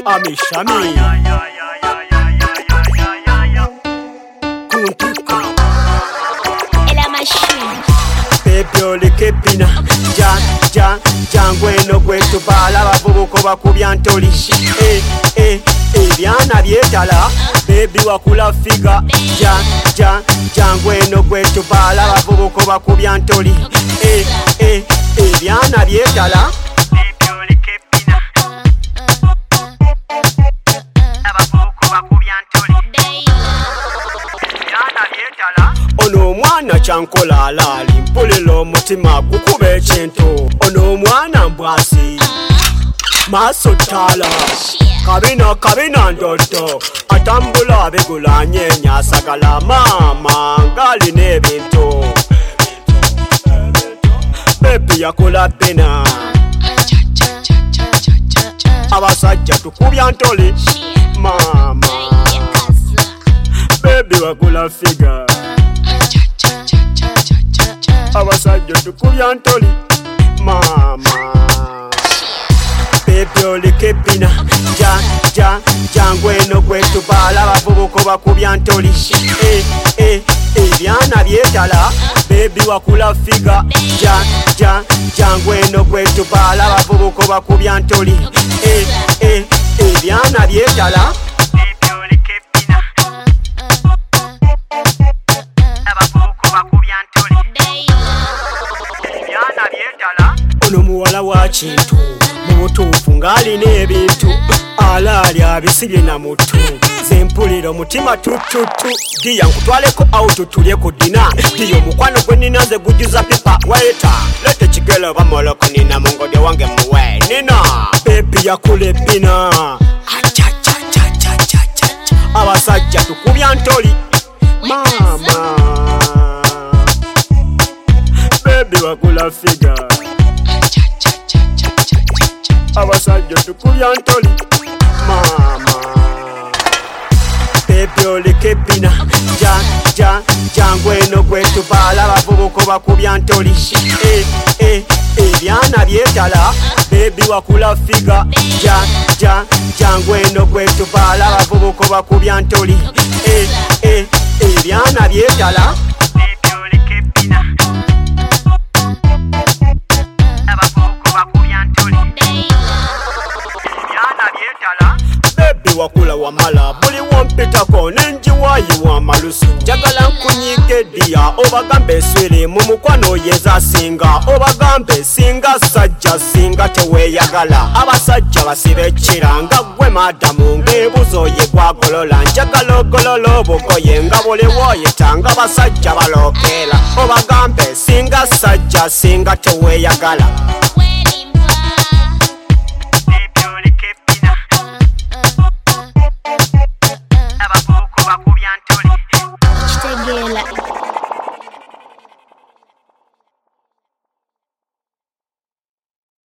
Amishami Kuntiko Ela machine Baby oli kepina Jangweno gwetu bala bavubuko bakubya ntoli Ebyana byetala Baby wakula figa Jangweno gwetu bala bavubuko bakubya ntoli Ebyana byetala Baby oli kepina abavubuko bakubya ntoli Ebyana byetala Ono omwana kyankola alaali mpulira omutima gukuba ekintu ono omwana mbwasi maaso ttaala kabina ndotto atambula abigulanyenya asagala maama ng'alina ebintu bebi yakola bina abasajja tukubya ntoli maama bebi wakula figa abasajja tukubya ntoli maama Baby oli kepina Jangweno gwetu bala abavubuko bakubya ntoli Ebyana byetala Baby wakula figa Jangweno gwetu bala abavubuko bakubya ntoli Ebyana byetala Baby oli kepina abavubuko bakubya ntoli Ebyana byetala Ono muwala wa kintu mubutuufu ng'alina ebintu alaali abisibye na mutu zempulira omutima tututu diya nkutwaleko auto tulye ku dina diya omukwano gwe nina nze gujuza pipa waita lete kigelo bamoloko nina mungodyo wange muwe nina bebi yakula ebbina abasajja tukubya ntoli maama bebi wakula figa abasajja tukubya ntoli maama Baby oli kepina Jangweno gwetu bala abavubuko bakubya ntoli Ebyana byetala Baby wakula figa Jangweno gwetu bala abavubuko bakubya ntoli Ebyana byetala Baby oli kepina abavubuko bakubya ntoli Baby wakula wamala buli wompitako nenjiwayiwa malusu njagala nkunyige diya obagambe eswiri mu mukwano yeza singa obagambe singa sajja singa teweeyagala abasajja basibe ekiranga gwe madamu ng'ebuzo ye gwagolola njagala ogolola obugoye nga buli wooyitanga basajja balokeera obagambe singa sajja singa teweeyagala Kitegela